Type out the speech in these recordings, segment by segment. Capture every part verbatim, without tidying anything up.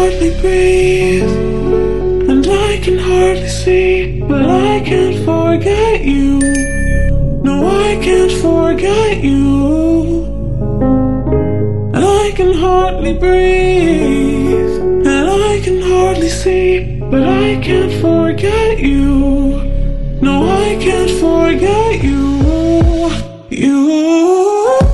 hardly breathe, and I can hardly see, but I can't forget you. No, I can't forget you. And I can hardly breathe, and I can hardly see, but I can't forget you. No, I can't forget you. You.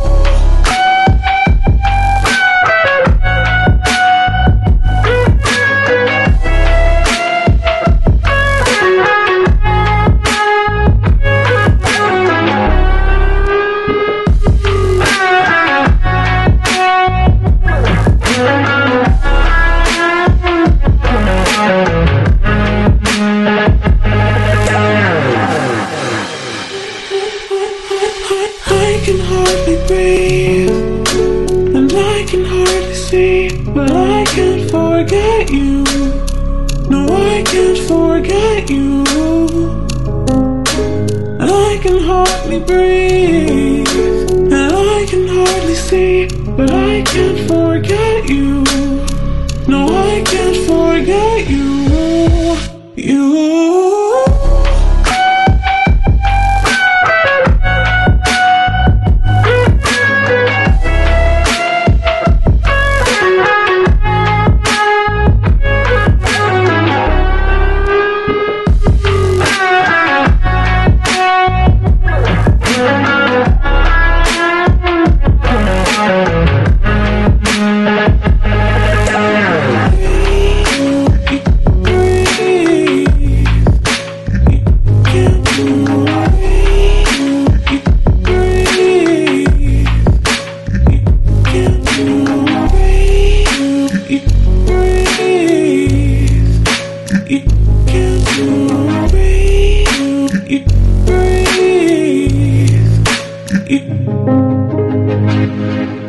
I can hardly breathe, and I can hardly see, but I can't forget you. No, I can't forget you. And I can hardly breathe, and I can hardly see, but I can't forget you. No, I can't forget you. You. You can't breathe, you breathe, you